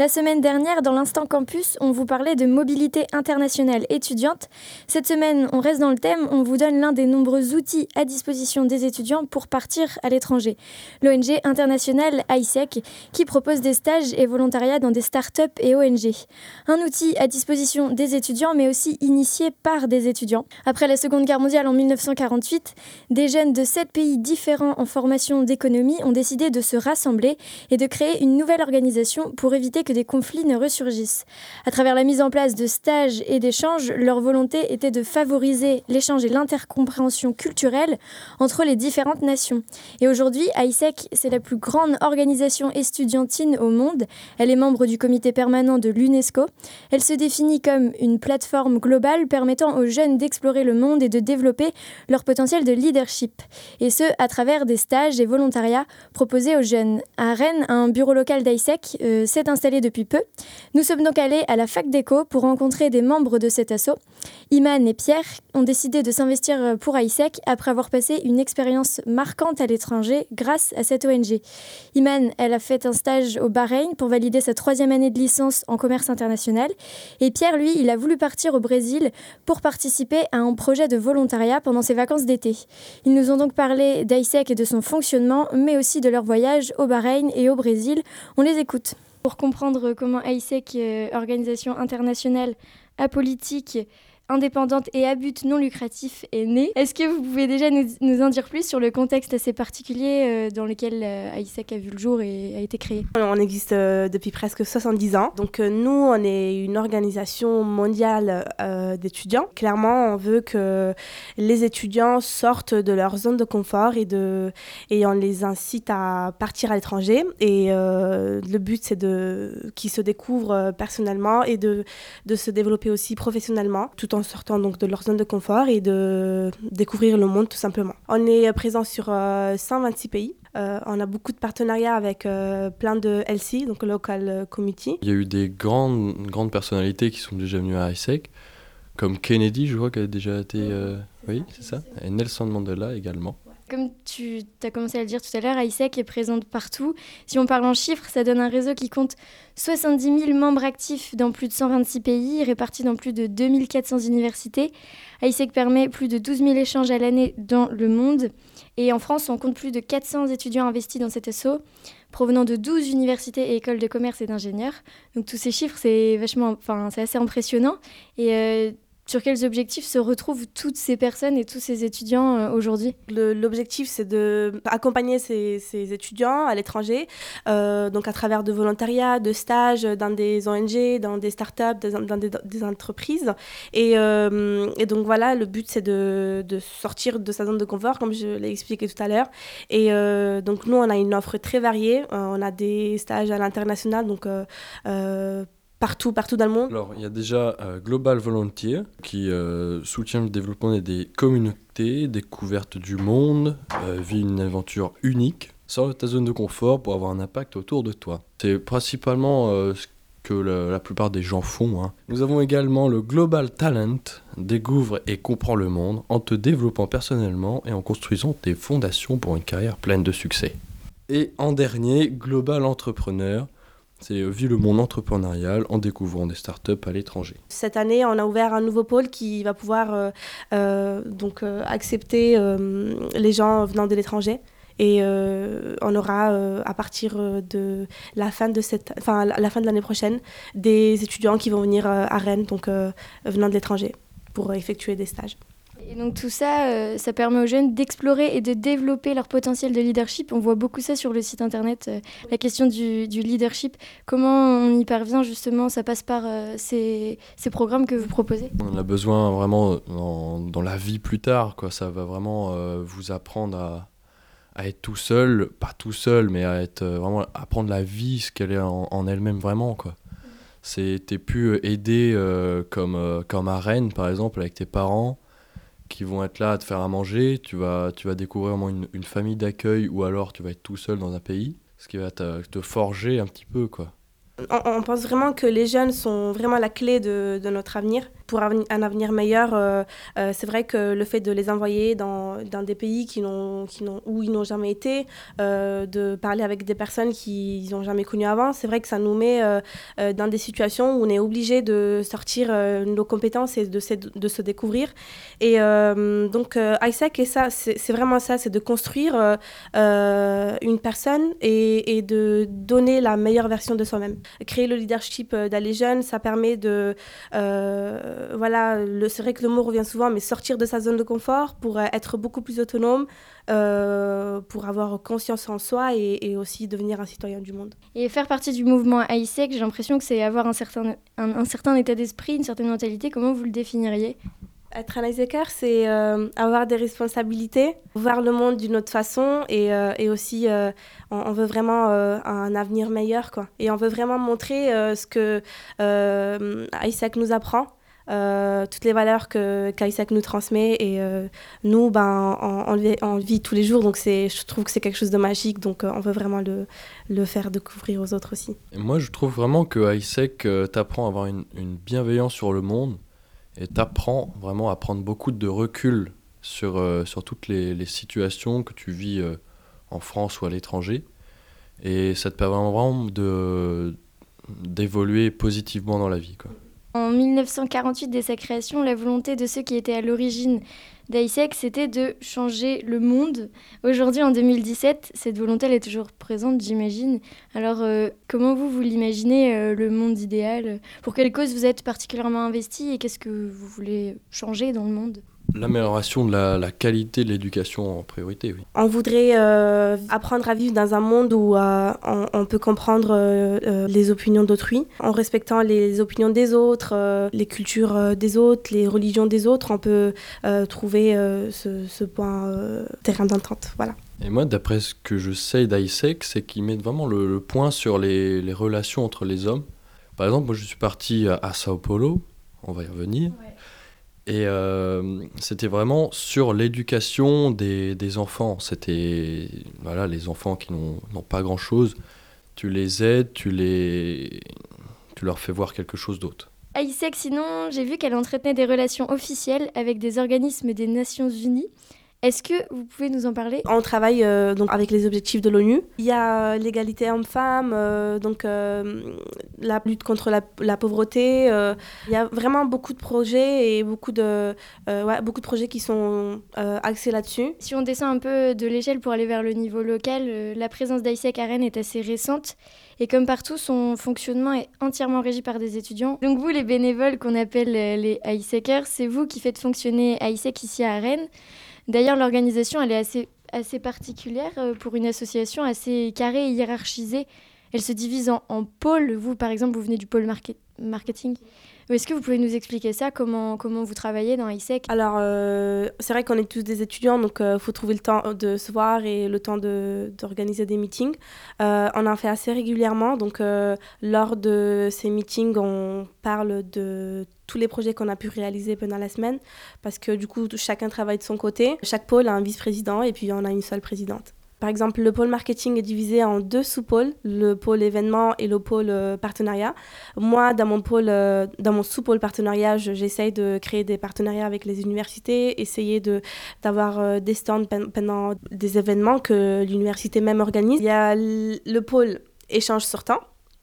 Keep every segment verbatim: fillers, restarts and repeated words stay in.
La semaine dernière, dans l'Instant Campus, on vous parlait de mobilité internationale étudiante. Cette semaine, on reste dans le thème, on vous donne l'un des nombreux outils à disposition des étudiants pour partir à l'étranger. L'O N G internationale I S E C, qui propose des stages et volontariats dans des startups et O N G. Un outil à disposition des étudiants, mais aussi initié par des étudiants. Après la Seconde Guerre mondiale en mille neuf cent quarante-huit, des jeunes de sept pays différents en formation d'économie ont décidé de se rassembler et de créer une nouvelle organisation pour éviter que des conflits ne ressurgissent. À travers la mise en place de stages et d'échanges, leur volonté était de favoriser l'échange et l'intercompréhension culturelle entre les différentes nations. Et aujourd'hui, I S E C, c'est la plus grande organisation estudiantine au monde. Elle est membre du comité permanent de l'UNESCO. Elle se définit comme une plateforme globale permettant aux jeunes d'explorer le monde et de développer leur potentiel de leadership. Et ce, à travers des stages et volontariats proposés aux jeunes. À Rennes, un bureau local d'I S E C euh, s'est installé depuis peu. Nous sommes donc allés à la fac d'éco pour rencontrer des membres de cet asso. Iman et Pierre ont décidé de s'investir pour I S E C après avoir passé une expérience marquante à l'étranger grâce à cette O N G. Iman, elle a fait un stage au Bahreïn pour valider sa troisième année de licence en commerce international. Et Pierre, lui, il a voulu partir au Brésil pour participer à un projet de volontariat pendant ses vacances d'été. Ils nous ont donc parlé d'I S E C et de son fonctionnement, mais aussi de leur voyage au Bahreïn et au Brésil. On les écoute. Pour comprendre comment I S E C, euh, organisation internationale apolitique, indépendante et à but non lucratif, est née, est-ce que vous pouvez déjà nous, nous en dire plus sur le contexte assez particulier euh, dans lequel euh, I S E C a vu le jour et a été créé ? On existe euh, depuis presque soixante-dix ans. Donc euh, nous, on est une organisation mondiale euh, d'étudiants. Clairement, on veut que les étudiants sortent de leur zone de confort et, de, et on les incite à partir à l'étranger. Et euh, le but, c'est de, qu'ils se découvrent personnellement et de, de se développer aussi professionnellement, tout en sortant donc de leur zone de confort et de découvrir le monde tout simplement. On est présent sur euh, cent vingt-six pays. Euh, on a beaucoup de partenariats avec euh, plein de L C, donc Local Committee. Il y a eu des grandes, grandes personnalités qui sont déjà venues à I S E C, comme Kennedy, je crois qu'elle a déjà été... Euh... Oui, c'est ça. Et Nelson Mandela également. Comme tu as commencé à le dire tout à l'heure, I S E C est présente partout. Si on parle en chiffres, ça donne un réseau qui compte soixante-dix mille membres actifs dans plus de cent vingt-six pays, répartis dans plus de deux mille quatre cents universités. I S E C permet plus de douze mille échanges à l'année dans le monde. Et en France, on compte plus de quatre cents étudiants investis dans cet asso, provenant de douze universités et écoles de commerce et d'ingénieurs. Donc tous ces chiffres, c'est, vachement, enfin, c'est assez impressionnant. Et euh, sur quels objectifs se retrouvent toutes ces personnes et tous ces étudiants euh, aujourd'hui ? Le, L'objectif, c'est d'accompagner ces, ces étudiants à l'étranger, euh, donc à travers de volontariats, de stages dans des O N G, dans des startups, dans, dans des, des entreprises. Et, euh, et donc voilà, le but, c'est de, de sortir de sa zone de confort, comme je l'ai expliqué tout à l'heure. Et euh, donc nous, on a une offre très variée. Euh, on a des stages à l'international, donc... Euh, euh, Partout, partout dans le monde. Alors, il y a déjà euh, Global Volunteer qui euh, soutient le développement des communautés, découverte du monde, euh, vit une aventure unique, sors de ta zone de confort pour avoir un impact autour de toi. C'est principalement euh, ce que la, la plupart des gens font. Hein. Nous avons également le Global Talent, découvre et comprend le monde en te développant personnellement et en construisant tes fondations pour une carrière pleine de succès. Et en dernier, Global Entrepreneur, c'est vu le monde entrepreneurial en découvrant des startups à l'étranger. Cette année, on a ouvert un nouveau pôle qui va pouvoir euh, euh, donc, euh, accepter euh, les gens venant de l'étranger. Et euh, on aura, euh, à partir de la fin de, cette, enfin, la fin de l'année prochaine, des étudiants qui vont venir euh, à Rennes, donc euh, venant de l'étranger, pour effectuer des stages. Et donc tout ça, euh, ça permet aux jeunes d'explorer et de développer leur potentiel de leadership. On voit beaucoup ça sur le site internet, euh, la question du, du leadership. Comment on y parvient justement ? Ça passe par euh, ces, ces programmes que vous proposez ? On a besoin vraiment dans, dans la vie plus tard, quoi. Ça va vraiment euh, vous apprendre à, à être tout seul, pas tout seul, mais à être euh, vraiment apprendre la vie, ce qu'elle est en, en elle-même vraiment, quoi. C'est, t'es plus aidé euh, comme, euh, comme à Rennes, par exemple, avec tes parents, qui vont être là à te faire à manger, tu vas, tu vas découvrir vraiment une, une famille d'accueil ou alors tu vas être tout seul dans un pays, ce qui va te, te forger un petit peu, quoi. On, on pense vraiment que les jeunes sont vraiment la clé de, de notre avenir. Pour un avenir meilleur, euh, euh, c'est vrai que le fait de les envoyer dans, dans des pays qui n'ont, qui n'ont, où ils n'ont jamais été, euh, de parler avec des personnes qu'ils n'ont jamais connues avant, c'est vrai que ça nous met euh, euh, dans des situations où on est obligé de sortir euh, nos compétences et de, de se découvrir. Et euh, donc, euh, ISEC, et ça, c'est, c'est vraiment ça, c'est de construire euh, euh, une personne et, et de donner la meilleure version de soi-même. Créer le leadership d'aller jeune, ça permet de... Euh, voilà, le, c'est vrai que le mot revient souvent, mais sortir de sa zone de confort pour être beaucoup plus autonome, euh, pour avoir conscience en soi et, et aussi devenir un citoyen du monde. Et faire partie du mouvement ISEC, j'ai l'impression que c'est avoir un certain, un, un certain état d'esprit, une certaine mentalité. Comment vous le définiriez ? Être un ISECer, c'est euh, avoir des responsabilités, voir le monde d'une autre façon et, euh, et aussi euh, on, on veut vraiment euh, un avenir meilleur, quoi. Et on veut vraiment montrer euh, ce que euh, ISEC nous apprend. Euh, toutes les valeurs que qu'ISEC nous transmet et euh, nous ben on, on, le, on le vit tous les jours, donc c'est, je trouve que c'est quelque chose de magique, donc euh, on veut vraiment le, le faire découvrir aux autres aussi. Et moi je trouve vraiment que ISEC euh, t'apprend à avoir une, une bienveillance sur le monde et t'apprend vraiment à prendre beaucoup de recul sur, euh, sur toutes les, les situations que tu vis euh, en France ou à l'étranger, et ça te permet vraiment de, d'évoluer positivement dans la vie, quoi. En dix-neuf cent quarante-huit, dès sa création, la volonté de ceux qui étaient à l'origine d'ISEC, c'était de changer le monde. Aujourd'hui, en deux mille dix-sept, cette volonté, elle est toujours présente, j'imagine. Alors, euh, comment vous, vous l'imaginez, euh, le monde idéal ? Pour quelle cause vous êtes particulièrement investi et qu'est-ce que vous voulez changer dans le monde ? L'amélioration de la, la qualité de l'éducation en priorité, oui. On voudrait euh, apprendre à vivre dans un monde où euh, on, on peut comprendre euh, euh, les opinions d'autrui, en respectant les opinions des autres, euh, les cultures euh, des autres, les religions des autres. On peut euh, trouver euh, ce, ce point euh, terrain d'entente, voilà. Et moi, d'après ce que je sais d'ISEC, c'est qu'ils mettent vraiment le, le point sur les, les relations entre les hommes. Par exemple, moi je suis parti à, à Sao Paulo, on va y revenir. Ouais. Et euh, c'était vraiment sur l'éducation des, des enfants. C'était voilà, les enfants qui n'ont, n'ont pas grand-chose. Tu les aides, tu, les, tu leur fais voir quelque chose d'autre. ISEC, sinon, j'ai vu qu'elle entretenait des relations officielles avec des organismes des Nations Unies. Est-ce que vous pouvez nous en parler ? On travaille euh, donc avec les objectifs de l'ONU. Il y a l'égalité homme-femme, euh, donc euh, la lutte contre la, la pauvreté. Euh, il y a vraiment beaucoup de projets et beaucoup de, euh, ouais, beaucoup de projets qui sont euh, axés là-dessus. Si on descend un peu de l'échelle pour aller vers le niveau local, euh, la présence d'ISEC à Rennes est assez récente. Et comme partout, son fonctionnement est entièrement régi par des étudiants. Donc vous, les bénévoles qu'on appelle les ISECers, c'est vous qui faites fonctionner ISEC ici à Rennes. D'ailleurs, l'organisation, elle est assez, assez particulière pour une association assez carrée et hiérarchisée. Elle se divise en, en pôles. Vous, par exemple, vous venez du pôle market, marketing. Est-ce que vous pouvez nous expliquer ça, comment, comment vous travaillez dans ISEC ? Alors, euh, c'est vrai qu'on est tous des étudiants, donc il euh, faut trouver le temps de se voir et le temps de, d'organiser des meetings. Euh, on en fait assez régulièrement, donc euh, lors de ces meetings, on parle de tous les projets qu'on a pu réaliser pendant la semaine, parce que du coup, chacun travaille de son côté. Chaque pôle a un vice-président et puis on a une seule présidente. Par exemple, le pôle marketing est divisé en deux sous-pôles, le pôle événement et le pôle euh, partenariat. Moi, dans mon, pôle, euh, dans mon sous-pôle partenariat, je, j'essaye de créer des partenariats avec les universités, essayer de, d'avoir euh, des stands pen- pendant des événements que l'université même organise. Il y a l- le pôle échange sortant,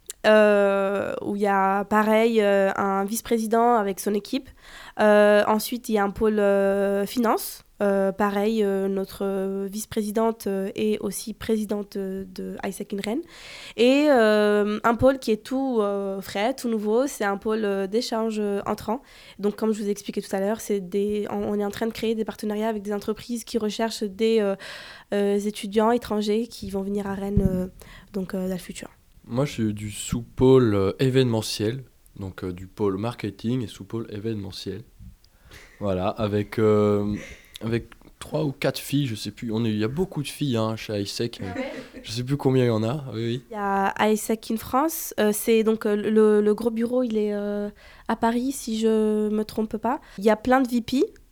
euh, où il y a pareil euh, un vice-président avec son équipe. Euh, ensuite, il y a un pôle euh, finance. Euh, pareil, euh, notre vice-présidente euh, est aussi présidente de, de ISEC in Rennes. Et euh, un pôle qui est tout euh, frais, tout nouveau, c'est un pôle euh, d'échange euh, entrant. Donc, comme je vous ai expliqué tout à l'heure, c'est des, on, on est en train de créer des partenariats avec des entreprises qui recherchent des euh, euh, étudiants étrangers qui vont venir à Rennes euh, donc, euh, dans le futur. Moi, je suis du sous-pôle euh, événementiel, donc euh, du pôle marketing et sous-pôle événementiel. Voilà, avec... Euh, avec trois ou quatre filles, je sais plus. On est, il y a beaucoup de filles hein, chez ISEC. Ah ouais. Je sais plus combien il y en a. Oui, oui. Il y a ISEC in France. Euh, c'est donc euh, le, le gros bureau, il est euh, à Paris, si je me trompe pas. Il y a plein de V P.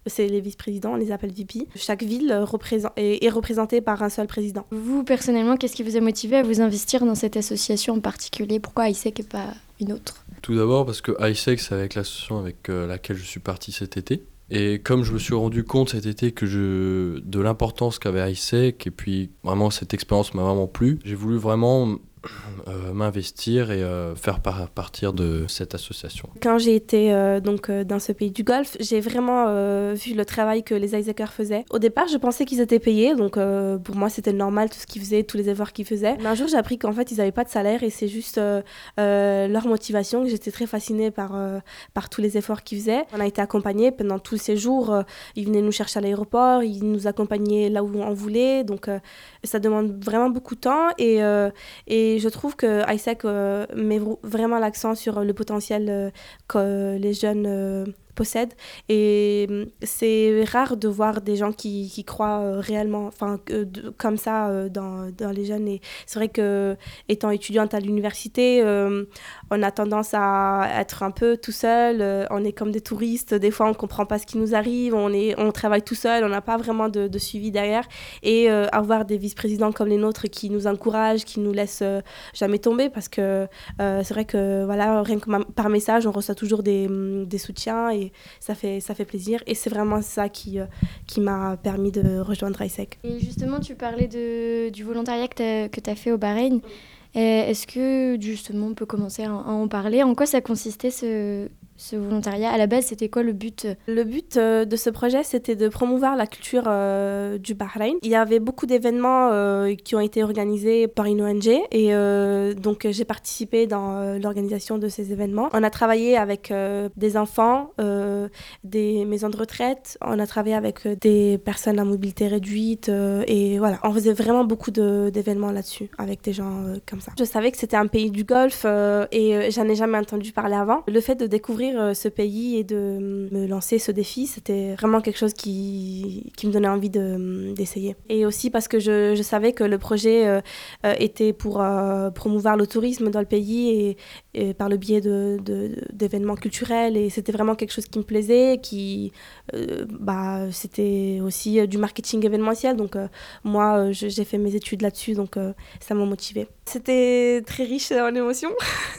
c'est les vice-présidents, on les appelle V P. Chaque ville représent- est, est représentée par un seul président. Vous, personnellement, qu'est-ce qui vous a motivé à vous investir dans cette association en particulier? Pourquoi AIESEC et pas une autre? Tout d'abord parce que AIESEC, c'est avec l'association avec euh, laquelle je suis parti cet été. Et comme je me suis rendu compte cet été que je, de l'importance qu'avait AIESEC, et puis vraiment cette expérience m'a vraiment plu, j'ai voulu vraiment euh, m'investir et euh, faire par- partir de cette association. Quand j'ai été euh, donc, euh, dans ce pays du Golfe, j'ai vraiment euh, vu le travail que les AIESECers faisaient. Au départ, je pensais qu'ils étaient payés, donc euh, pour moi c'était normal tout ce qu'ils faisaient, tous les efforts qu'ils faisaient. Mais un jour j'ai appris qu'en fait ils n'avaient pas de salaire et c'est juste euh, euh, leur motivation. J'étais très fascinée par, euh, par tous les efforts qu'ils faisaient. On a été accompagnés pendant tous ces jours, euh, ils venaient nous chercher à l'aéroport, ils nous accompagnaient là où on voulait, donc euh, ça demande vraiment beaucoup de temps et, euh, et je trouve que AIESEC euh, met vraiment l'accent sur le potentiel euh, que les jeunes euh, possèdent. Et euh, c'est rare de voir des gens qui, qui croient euh, réellement, enfin, euh, de, comme ça euh, dans, dans les jeunes. Et c'est vrai que étant étudiante à l'université, euh, on a tendance à être un peu tout seul. Euh, on est comme des touristes. Des fois, on ne comprend pas ce qui nous arrive. On, est, on travaille tout seul. On n'a pas vraiment de, de suivi derrière. Et euh, avoir des vice-présidents comme les nôtres qui nous encouragent, qui nous laissent euh, jamais tomber, parce que euh, c'est vrai que voilà, rien que ma- par message, on reçoit toujours des, des soutiens et ça fait, ça fait plaisir. Et c'est vraiment ça qui, euh, qui m'a permis de rejoindre AIESEC. Et justement, tu parlais de, du volontariat que tu as fait au Bahreïn. Et est-ce que justement on peut commencer à, à en parler? En quoi ça consistait ce, ce volontariat? À la base, c'était quoi le but? Le but euh, de ce projet, c'était de promouvoir la culture euh, du Bahreïn. Il y avait beaucoup d'événements euh, qui ont été organisés par une O N G et euh, donc j'ai participé dans euh, l'organisation de ces événements. On a travaillé avec euh, des enfants, euh, des maisons de retraite, on a travaillé avec euh, des personnes à mobilité réduite euh, et voilà, on faisait vraiment beaucoup de, d'événements là-dessus avec des gens euh, comme ça. Je savais que c'était un pays du Golfe euh, et euh, j'en ai jamais entendu parler avant. Le fait de découvrir euh, ce pays et de me lancer ce défi, c'était vraiment quelque chose qui, qui me donnait envie de, d'essayer. Et aussi parce que je, je savais que le projet euh, euh, était pour euh, promouvoir le tourisme dans le pays et, et par le biais de, de, d'événements culturels et c'était vraiment quelque chose qui me plaisait, qui, euh, bah, c'était aussi euh, du marketing événementiel. Donc euh, moi, euh, je, j'ai fait mes études là-dessus, donc euh, ça m'a motivée. C'était très riche en émotions.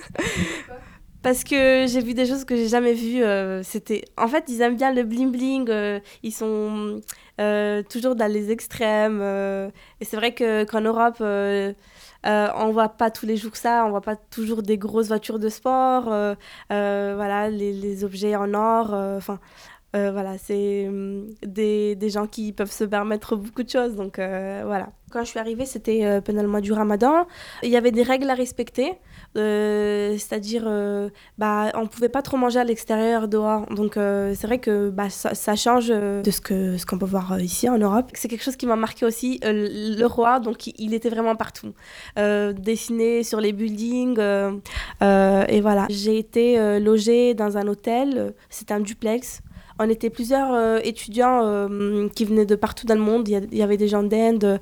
Parce que j'ai vu des choses que j'ai jamais vues. Euh, c'était... En fait, ils aiment bien le bling-bling. Euh, ils sont euh, toujours dans les extrêmes. Euh, et c'est vrai que, qu'en Europe, euh, euh, on voit pas tous les jours ça. On voit pas toujours des grosses voitures de sport. Euh, euh, voilà, les, les objets en or. Enfin... Euh, Euh, voilà, c'est euh, des, des gens qui peuvent se permettre beaucoup de choses. Donc euh, voilà. Quand je suis arrivée, c'était euh, pendant le mois du Ramadan. Il y avait des règles à respecter. Euh, c'est-à-dire, euh, bah, on ne pouvait pas trop manger à l'extérieur, dehors. Donc euh, c'est vrai que bah, ça, ça change de ce, que, ce qu'on peut voir ici en Europe. C'est quelque chose qui m'a marqué aussi. Euh, le roi, donc, il était vraiment partout. Euh, dessiné sur les buildings. Euh, euh, et voilà. J'ai été euh, logée dans un hôtel. C'était un duplex. On était plusieurs euh, étudiants euh, qui venaient de partout dans le monde. Il y, a, il y avait des gens d'Inde,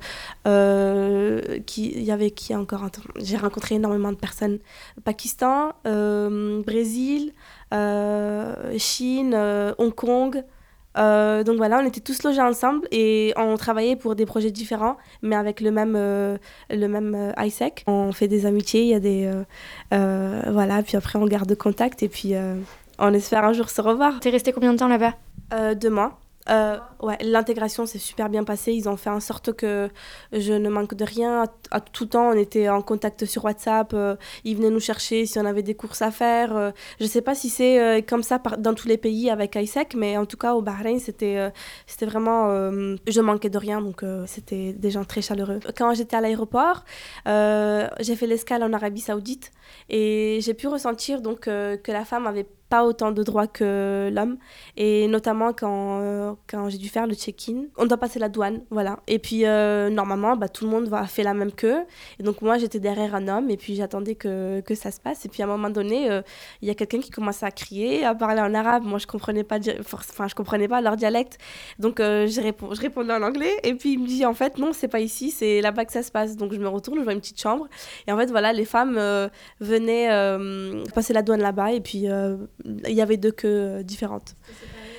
euh, qui, il y avait qui encore? J'ai rencontré énormément de personnes. Pakistan, euh, Brésil, euh, Chine, euh, Hong Kong. Euh, donc voilà, on était tous logés ensemble et on travaillait pour des projets différents, mais avec le même, euh, le même euh, AIESEC. On fait des amitiés, il y a des... Euh, euh, voilà, puis après on garde contact et puis... Euh, on espère un jour se revoir. T'es resté combien de temps là-bas? euh, Deux mois. Euh, ouais, l'intégration s'est super bien passée. Ils ont fait en sorte que je ne manque de rien. À, à tout temps, on était en contact sur WhatsApp. Euh, ils venaient nous chercher si on avait des courses à faire. Euh, je ne sais pas si c'est euh, comme ça par, dans tous les pays avec AIESEC, mais en tout cas, au Bahreïn, c'était, euh, c'était vraiment... Euh, je manquais de rien, donc euh, c'était des gens très chaleureux. Quand j'étais à l'aéroport, euh, j'ai fait l'escale en Arabie Saoudite et j'ai pu ressentir donc, euh, que la femme avait pas autant de droits que l'homme, et notamment quand, euh, quand j'ai dû faire le check-in. On doit passer la douane, voilà. Et puis, euh, normalement, bah, tout le monde va faire la même queue. Et donc, moi, j'étais derrière un homme, et puis j'attendais que, que ça se passe. Et puis, à un moment donné, il euh, y a quelqu'un qui commençait à crier, à parler en arabe. Moi, je comprenais pas, enfin, je comprenais pas leur dialecte. Donc, euh, je, réponds, je répondais en anglais, et puis il me dit, en fait, non, c'est pas ici, c'est là-bas que ça se passe. Donc, je me retourne, je vois une petite chambre. Et en fait, voilà, les femmes euh, venaient euh, passer la douane là-bas, et puis... Euh, il y avait deux queues différentes.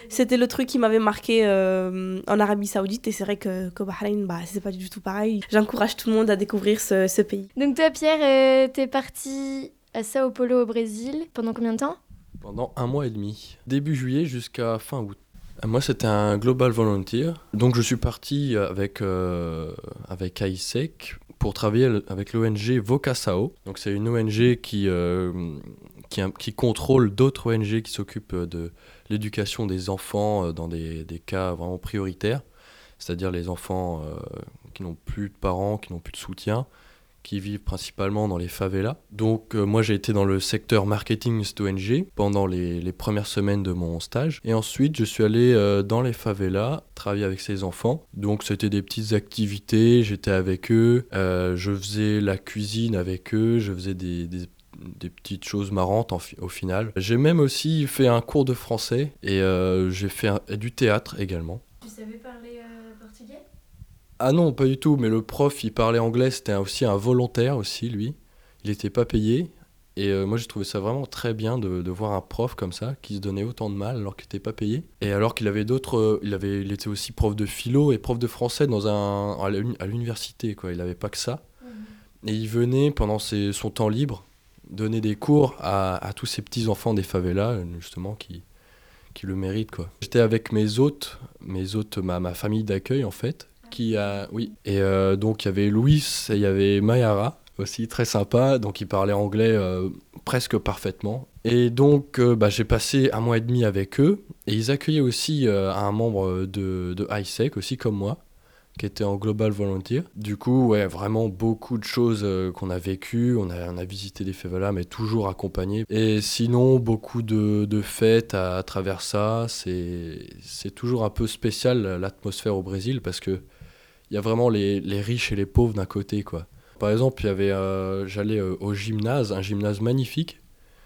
c'était le truc qui m'avait marqué euh, en Arabie Saoudite. Et c'est vrai que, qu'au Bahreïn, bah, c'est pas du tout pareil. J'encourage tout le monde à découvrir ce, ce pays. Donc toi, Pierre, euh, t'es parti à Sao Paulo au Brésil pendant combien de temps ? Pendant un mois et demi. Début juillet jusqu'à fin août. Moi, c'était un Global Volunteer. Donc, je suis parti avec, euh, avec I S E C pour travailler avec l'O N G Vocação. Donc, c'est une O N G qui, euh, qui, qui contrôle d'autres O N G qui s'occupent de l'éducation des enfants dans des, des cas vraiment prioritaires. C'est-à-dire les enfants euh, qui n'ont plus de parents, qui n'ont plus de soutien, qui vivent principalement dans les favelas. Donc euh, moi j'ai été dans le secteur marketing de cette O N G pendant les, les premières semaines de mon stage. Et ensuite je suis allé euh, dans les favelas, travailler avec ces enfants. Donc c'était des petites activités, j'étais avec eux, euh, je faisais la cuisine avec eux, je faisais des, des, des petites choses marrantes en fi- au final. J'ai même aussi fait un cours de français et euh, j'ai fait un, du théâtre également. Tu savais parler euh, portugais ? Ah non, pas du tout, mais le prof, il parlait anglais, c'était aussi un volontaire aussi, lui. Il n'était pas payé. Et euh, moi, j'ai trouvé ça vraiment très bien de, de voir un prof comme ça, qui se donnait autant de mal alors qu'il n'était pas payé. Et alors qu'il avait d'autres... Euh, il, avait, il était aussi prof de philo et prof de français dans un, à, l'uni- à l'université, quoi. Il n'avait pas que ça. Mmh. Et il venait, pendant ses, son temps libre, donner des cours à, à tous ces petits-enfants des favelas, justement, qui, qui le méritent, quoi. J'étais avec mes hôtes, mes hôtes, ma, ma famille d'accueil, en fait. Qui a, oui. Et euh, donc il y avait Louis et il y avait Mayara aussi, très sympa, donc ils parlaient anglais euh, presque parfaitement. Et donc euh, bah, j'ai passé un mois et demi avec eux et ils accueillaient aussi euh, un membre de, de I S E C aussi comme moi, qui était en Global Volunteer. Du coup, ouais, vraiment beaucoup de choses euh, qu'on a vécues, on a, on a visité des favelas mais toujours accompagnés. Et sinon, beaucoup de, de fêtes à, à travers ça, c'est, c'est toujours un peu spécial l'atmosphère au Brésil parce que il y a vraiment les, les riches et les pauvres d'un côté, quoi. Par exemple, il y avait, euh, j'allais euh, au gymnase, un gymnase magnifique,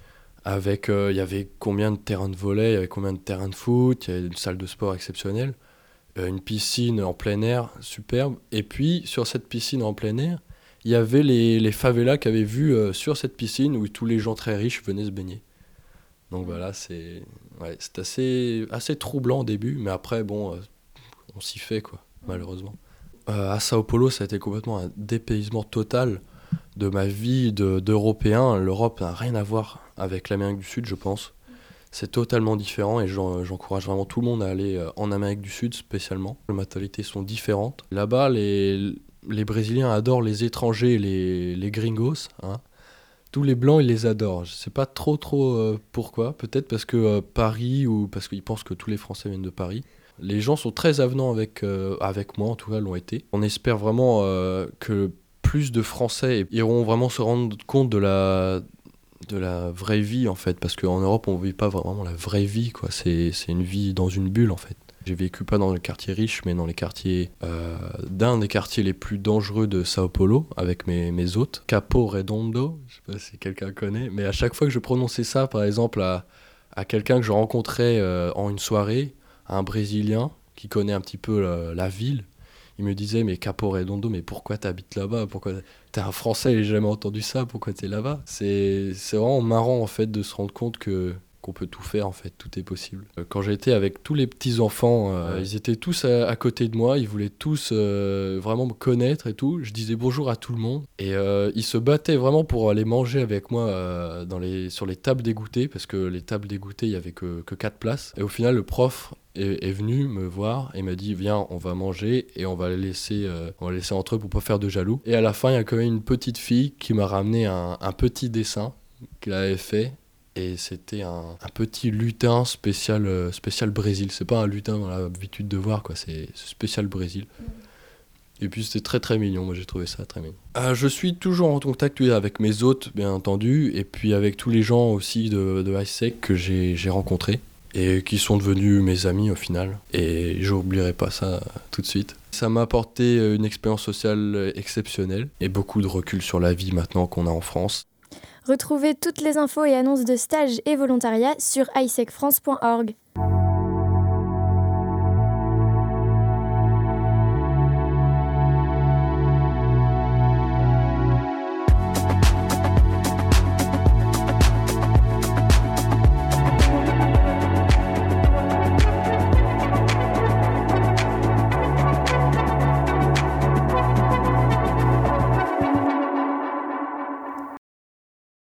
avec, euh, il y avait combien de terrains de volley, il y avait combien de terrains de foot, il y avait une salle de sport exceptionnelle, euh, une piscine en plein air superbe, et puis sur cette piscine en plein air, il y avait les, les favelas qui avaient vu euh, sur cette piscine où tous les gens très riches venaient se baigner. Donc voilà, c'est, ouais, c'est assez, assez troublant au début, mais après, bon, euh, on s'y fait, quoi, malheureusement. Euh, à Sao Paulo, ça a été complètement un dépaysement total de ma vie de, d'Européen. L'Europe n'a rien à voir avec l'Amérique du Sud, je pense. C'est totalement différent et j'en, j'encourage vraiment tout le monde à aller en Amérique du Sud spécialement. Les mentalités sont différentes. Là-bas, les, les Brésiliens adorent les étrangers, les, les gringos. Hein. Tous les Blancs, ils les adorent. Je ne sais pas trop, trop euh, pourquoi. Peut-être parce que euh, Paris ou parce qu'ils pensent que tous les Français viennent de Paris. Les gens sont très avenants avec, euh, avec moi, en tout cas l'ont été. On espère vraiment euh, que plus de Français iront vraiment se rendre compte de la, de la vraie vie en fait, parce qu'en Europe on ne vit pas vraiment la vraie vie, quoi. C'est, c'est une vie dans une bulle en fait. J'ai vécu pas dans les quartiers riches, mais dans les quartiers euh, d'un des quartiers les plus dangereux de Sao Paulo, avec mes, mes hôtes, Capão Redondo, je sais pas si quelqu'un connaît, mais à chaque fois que je prononçais ça, par exemple à, à quelqu'un que je rencontrais euh, en une soirée, un Brésilien qui connaît un petit peu la, la ville, il me disait mais Capão Redondo, mais pourquoi t'habites là-bas, pourquoi t'es un Français, j'ai jamais entendu ça, pourquoi t'es là-bas. C'est, c'est vraiment marrant en fait de se rendre compte que qu'on peut tout faire en fait, tout est possible. Quand j'étais avec tous les petits enfants, euh, ouais. Ils étaient tous à, à côté de moi, ils voulaient tous euh, vraiment me connaître et tout. Je disais bonjour à tout le monde et euh, ils se battaient vraiment pour aller manger avec moi euh, dans les, sur les tables des goûters, parce que les tables des goûters, il y avait que, que quatre places. Et au final, le prof est, est venu me voir et m'a dit viens, on va manger et on va les laisser, euh, on va laisser entre eux pour pas faire de jaloux. Et à la fin, il y a quand même une petite fille qui m'a ramené un, un petit dessin qu'elle avait fait. Et c'était un, un petit lutin spécial, euh, spécial Brésil. C'est pas un lutin dans l'habitude de voir, quoi. C'est, c'est spécial Brésil. Et puis c'était très très mignon, moi j'ai trouvé ça très mignon. Euh, je suis toujours en contact avec mes hôtes, bien entendu, et puis avec tous les gens aussi de, de I S E C que j'ai, j'ai rencontrés, et qui sont devenus mes amis au final. Et j'oublierai pas ça tout de suite. Ça m'a apporté une expérience sociale exceptionnelle, et beaucoup de recul sur la vie maintenant qu'on a en France. Retrouvez toutes les infos et annonces de stages et volontariats sur i s e c france point org.